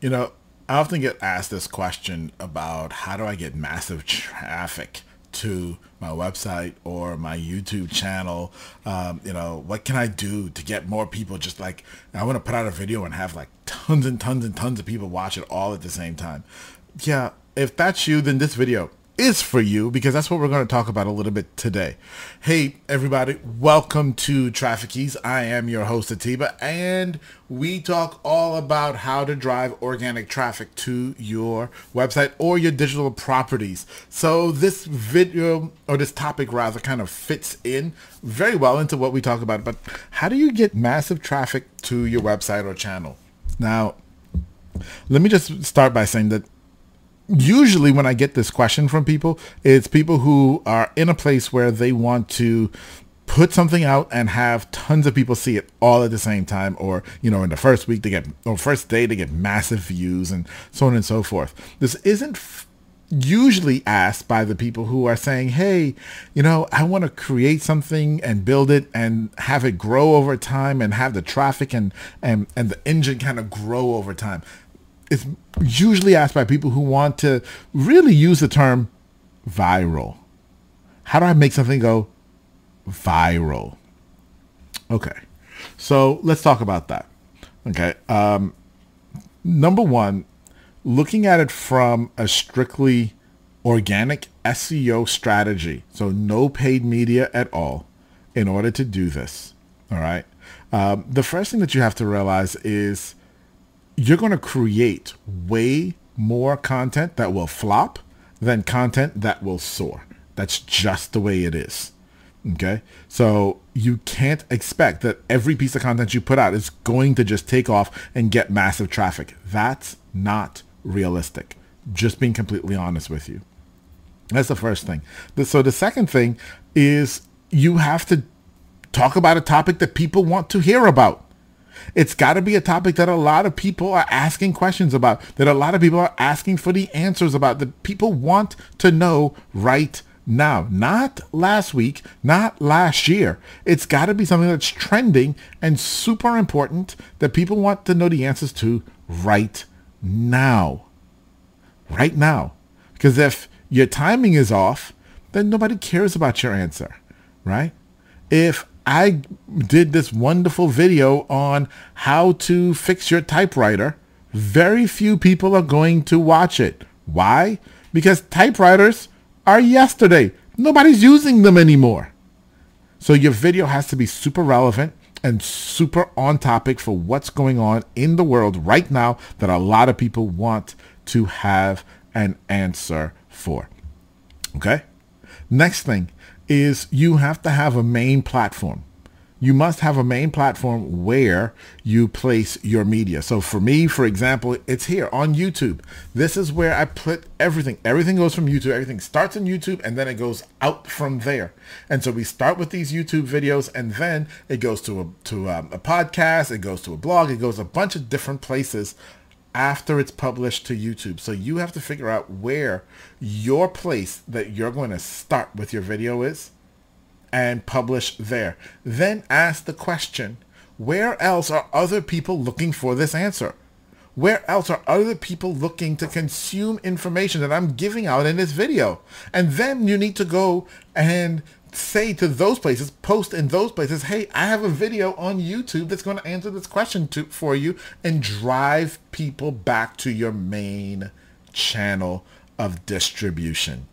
You know, I often get asked this question about how do I get massive traffic to my website or my YouTube channel. What can I do to get more people? Just like I want to put out a video and have like tons and tons and tons of people watch it all at the same time. Yeah, if that's you, then this video is for you because that's what we're going to talk about a little bit today. Hey, everybody, welcome to Traffic Keys. I am your host, Atiba, and we talk all about how to drive organic traffic to your website or your digital properties. So this video, or this topic rather, kind of fits in very well into what we talk about. But how do you get massive traffic to your website or channel? Now, let me just start by saying that usually when I get this question from people, it's people who are in a place where they want to put something out and have tons of people see it all at the same time, or, in the first week first day they get massive views and so on and so forth. This isn't usually asked by the people who are saying, hey, I want to create something and build it and have it grow over time and have the traffic and the engine kind of grow over time. It's usually asked by people who want to really use the term viral. How do I make something go viral? Okay, so let's talk about that. Okay, number one, looking at it from a strictly organic SEO strategy, so no paid media at all, in order to do this, all right, the first thing that you have to realize is you're going to create way more content that will flop than content that will soar. That's just the way it is. Okay. So you can't expect that every piece of content you put out is going to just take off and get massive traffic. That's not realistic. Just being completely honest with you. That's the first thing. So the second thing is you have to talk about a topic that people want to hear about. It's got to be a topic that a lot of people are asking questions about, that a lot of people are asking for the answers about, that people want to know right now, not last week, not last year. It's got to be something that's trending and super important that people want to know the answers to right now. Right now. Because if your timing is off, then nobody cares about your answer, right? If I did this wonderful video on how to fix your typewriter, very few people are going to watch it. Why? Because typewriters are yesterday. Nobody's using them anymore. So your video has to be super relevant and super on topic for what's going on in the world right now that a lot of people want to have an answer for. Okay? Next thing is you have to have a main platform. You must have a main platform where you place your media. So for me, for example, it's here on YouTube. This is where I put everything. Everything goes from YouTube. Everything starts on YouTube and then it goes out from there. And so we start with these YouTube videos and then it goes to a podcast. It goes to a blog. It goes a bunch of different places after it's published to YouTube. So you have to figure out where your place that you're going to start with your video is and publish there. Then ask the question, where else are other people looking for this answer? Where else are other people looking to consume information that I'm giving out in this video? And then you need to go and say to those places, post in those places, hey, I have a video on YouTube that's going to answer this question for you, and drive people back to your main channel of distribution.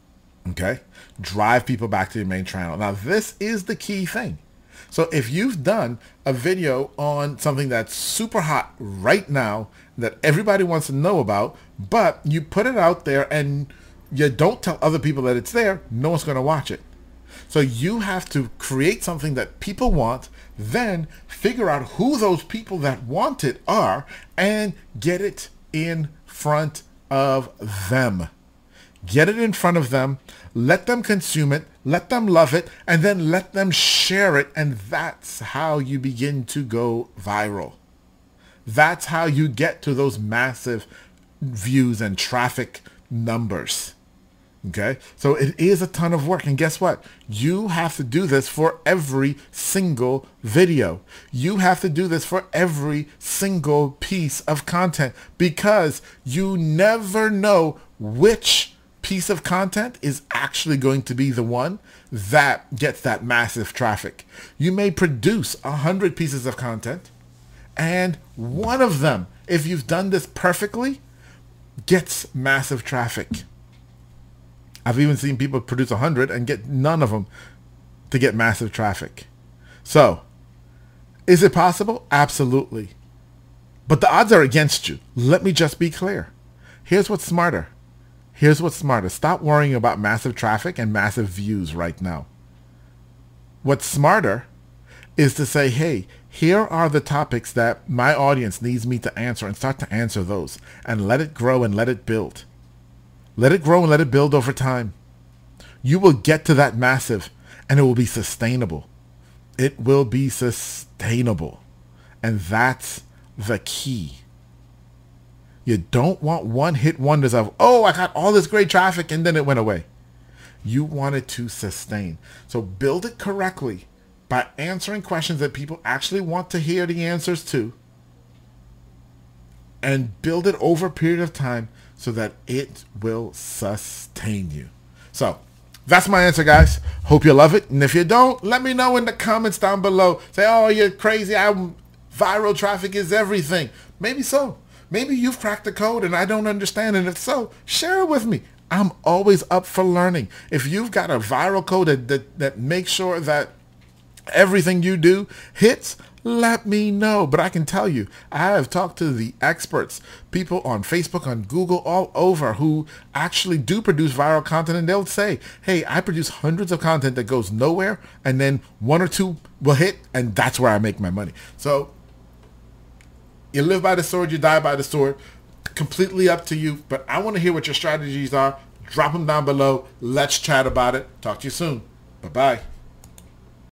Okay? Drive people back to your main channel. Now, this is the key thing. So if you've done a video on something that's super hot right now that everybody wants to know about, but you put it out there and you don't tell other people that it's there, no one's going to watch it. So you have to create something that people want, then figure out who those people that want it are and get it in front of them. Get it in front of them, let them consume it, let them love it, and then let them share it. And that's how you begin to go viral. That's how you get to those massive views and traffic numbers. Okay, so it is a ton of work. And guess what? You have to do this for every single video. You have to do this for every single piece of content, because you never know which piece of content is actually going to be the one that gets that massive traffic. You may produce 100 pieces of content, and one of them, if you've done this perfectly, gets massive traffic. I've even seen people produce 100 and get none of them to get massive traffic. So, is it possible? Absolutely. But the odds are against you. Let me just be clear. Here's what's smarter. Here's what's smarter. Stop worrying about massive traffic and massive views right now. What's smarter is to say, hey, here are the topics that my audience needs me to answer, and start to answer those and let it grow and let it build. Let it grow and let it build over time. You will get to that massive, and it will be sustainable. It will be sustainable. And that's the key. You don't want one-hit wonders of, oh, I got all this great traffic and then it went away. You want it to sustain. So build it correctly by answering questions that people actually want to hear the answers to, and build it over a period of time so that it will sustain you. So that's my answer, guys. Hope you love it. And if you don't, let me know in the comments down below. Say, oh, you're crazy. Viral traffic is everything. Maybe so. Maybe you've cracked the code and I don't understand. And if so, share it with me. I'm always up for learning. If you've got a viral code that makes sure that everything you do hits, let me know. But I can tell you, I have talked to the experts, people on Facebook, on Google, all over, who actually do produce viral content, and they'll say, hey, I produce hundreds of content that goes nowhere, and then one or two will hit, and that's where I make my money. So you live by the sword, you die by the sword. Completely up to you, but I want to hear what your strategies are. Drop them down below. Let's chat about it. Talk to you soon. Bye-bye.